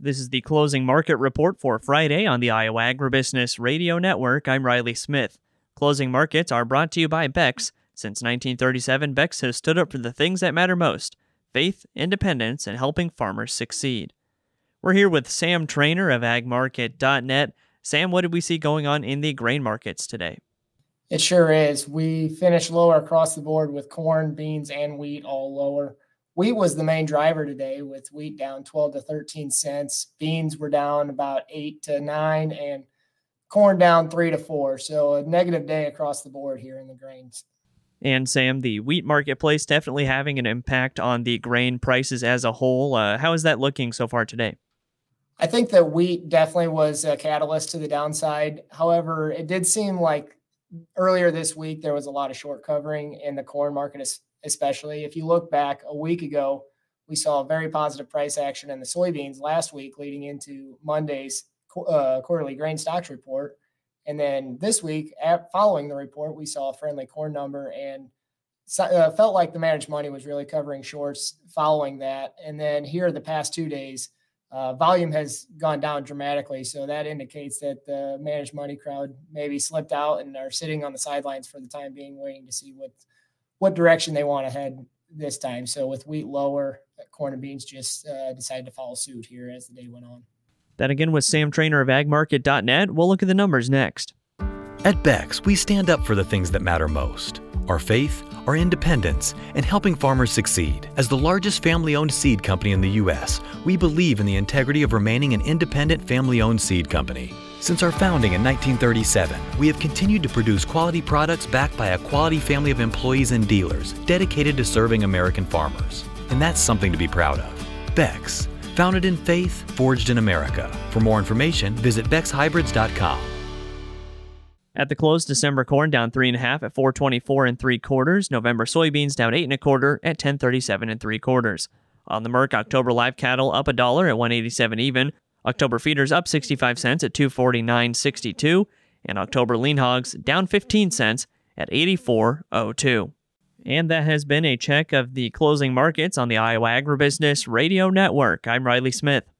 This is the closing market report for Friday on the Iowa Agribusiness Radio Network. I'm Riley Smith. Closing markets are brought to you by Beck's. Since 1937, Beck's has stood up for the things that matter most: faith, independence, and helping farmers succeed. We're here with Sam Trainer of agmarket.net. Sam, what did we see going on in the grain markets today? It sure is. We finished lower across the board with corn, beans, and wheat all lower. Wheat was the main driver today, with wheat down 12 to 13 cents. Beans were down about 8 to 9, and corn down 3 to 4. So a negative day across the board here in the grains. And Sam, the wheat marketplace definitely having an impact on the grain prices as a whole. How is that looking so far today? I think that wheat definitely was a catalyst to the downside. However, it did seem like earlier this week there was a lot of short covering in the corn market, especially. If you look back a week ago, we saw a very positive price action in the soybeans last week leading into Monday's quarterly grain stocks report. And then this week, following the report, we saw a friendly corn number and felt like the managed money was really covering shorts following that. And then here the past 2 days, volume has gone down dramatically. So that indicates that the managed money crowd maybe slipped out and are sitting on the sidelines for the time being, waiting to see what direction they want to head this time. So with wheat lower, corn and beans just decided to follow suit here as the day went on. That again was Sam Trainer of agmarket.net. We'll look at the numbers next. At Beck's, we stand up for the things that matter most: our faith, our independence, and helping farmers succeed. As the largest family-owned seed company in the U.S., we believe in the integrity of remaining an independent family-owned seed company. Since our founding in 1937, we have continued to produce quality products backed by a quality family of employees and dealers dedicated to serving American farmers. And that's something to be proud of. Beck's, founded in faith, forged in America. For more information, visit beckshybrids.com. At the close, December corn down 3.5 at 424 3/4. November soybeans down 8 1/4 at 1037 3/4. On the Merck, October live cattle up $1 at 187 even. October feeders up 65 cents at 249.62, and October lean hogs down 15 cents at 84.02. And that has been a check of the closing markets on the Iowa Agribusiness Radio Network. I'm Riley Smith.